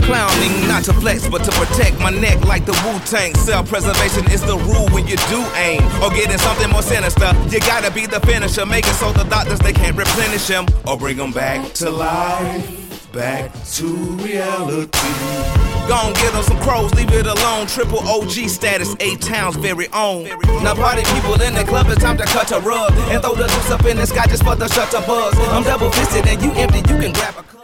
clowning, not to flex, but to protect my neck like the Wu-Tang. Self-preservation is the rule when you do aim. Or getting something more sinister, you gotta be the finisher. Make it so the doctors, they can't replenish him. Or bring him back to life, back to reality. Gon' get them some crows, leave it alone. Triple OG status, A-Town's very own. Now party people in the club, it's time to cut a rug and throw the loose up in the sky just for the shutter buzz. I'm double fisted and you empty, you can grab a